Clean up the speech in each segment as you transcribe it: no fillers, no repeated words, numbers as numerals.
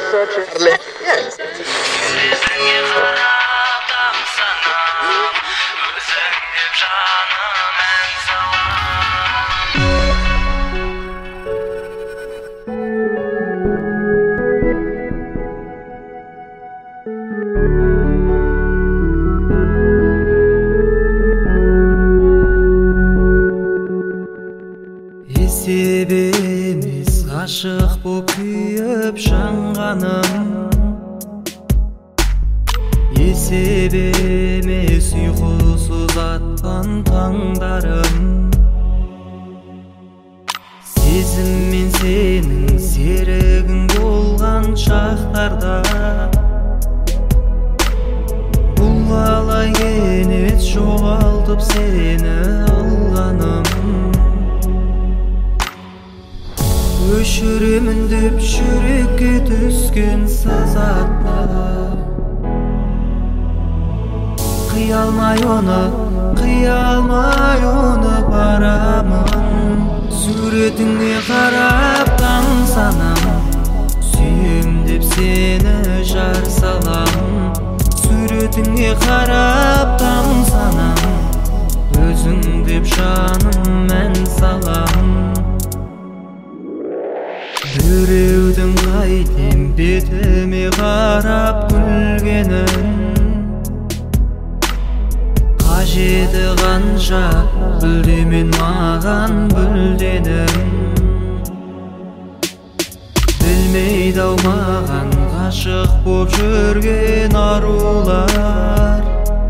Есебемес ғашық боп күйіп жанғаным, есебемес ұйқысыз атқан таңдарым. Сезім мен сенің серігің болған шақтарда, бұл қалай кенет жоғалтып сені алғаным. Өшіремін деп жүрекке түскен сазатта, қия алмай оны барамын. Суретіңе қарап таң санам, сүйем деп сені жар салам. Суретіңе қарап таң санам, өзің деп жаным мән салам. Біреудің қайтем бетіме қарап күлгенін, қажеті қанша бүлдемен маған бүлденім. Білмейді ау маған ғашық боп жүрген арулар,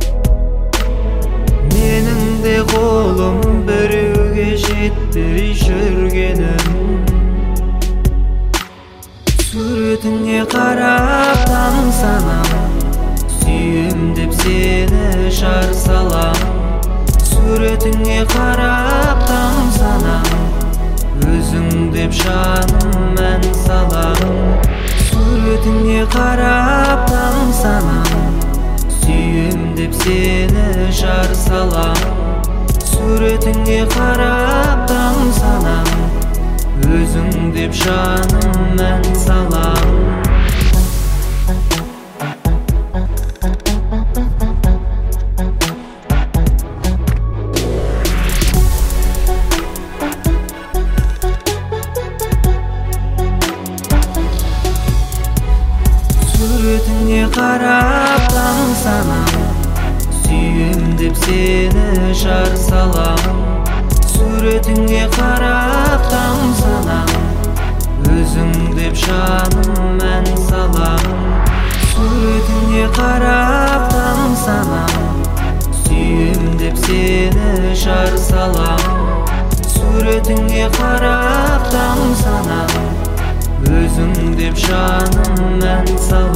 менің де қолым біреуге жетпей жүргенім. Суретіңе қарап таң санам, сүйем деп сені жар салам. Суретіңе қарап таң санам, өзің деп жаным мән салам. Суретіңе қарап таң санам, сүйем деп сені жар салам. Суретіңе қарап таң санам, өзің деп жаным мән салам. Суретіңе қарап таң санам, сүйем деп сені жар салам. Суретіңе қарап таң санам, өзің деп жаным мән салам. Суретіңе қарап таң санам, сүйем деп сені жар салам. Суретіңе қарап таң санам, өзің деп жаным мән салам.